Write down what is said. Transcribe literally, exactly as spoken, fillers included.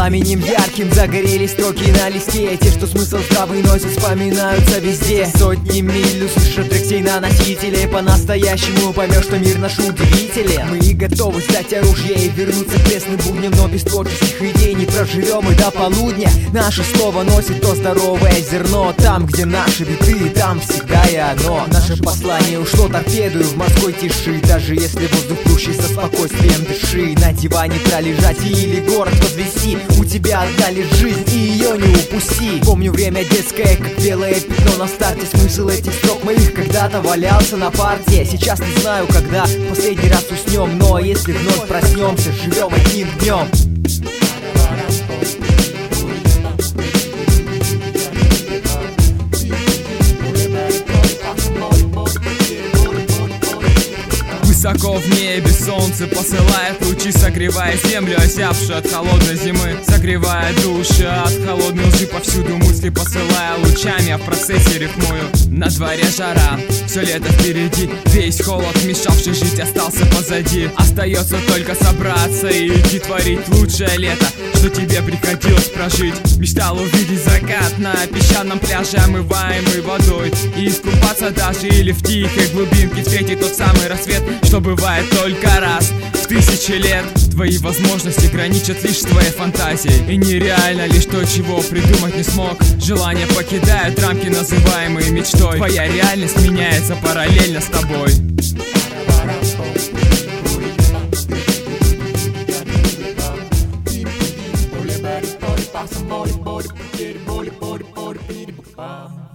пламенем ярким загорелись строки на листе. Те, что смысл здравый носят, вспоминаются везде. Сотни миль услышат трек сей на носителе. По-настоящему поймешь, что мир наш удивителен. Мы готовы сдать оружие и вернуться к лесным будням, но без творческих идей не проживем и до полудня. Наше слово носит то здоровое зерно. Там, где наши биты, там всегда и оно. Наше послание ушло торпедою в морской тиши. Даже если воздух круче, со спокойствием дыши. На диване пролежать или город возвести. У тебя одна лишь жизнь, и ее не упусти. Помню время детское, как белое пятно на старте. Смысл этих строк моих когда-то валялся на парте. Сейчас не знаю, когда в последний раз уснем, но если вновь проснемся, живем одним днем. Высоко в небе солнце посылает лучи, согревая землю, озябшую от холодной зимы, согревая души от холодной лжи. Повсюду мысли посылая лучами, а в процессе рифмую. На дворе жара, все лето впереди, весь холод, мешавший жить, остался позади. Остается только собраться и идти творить лучшее лето, что тебе приходилось прожить. Мечтал увидеть закат на песчаном пляже, омываемый водой, и искупаться даже или в тихой глубинке встретить тот самый рассвет, что бывает только раз в тысячи лет. Твои возможности граничат лишь с твоей фантазией, и нереально лишь то, чего придумать не смог. Желания покидают рамки, называемые мечтой. Твоя реальность меняется параллельно с тобой. Some body, body, body, body, body, body, body, body, body, body.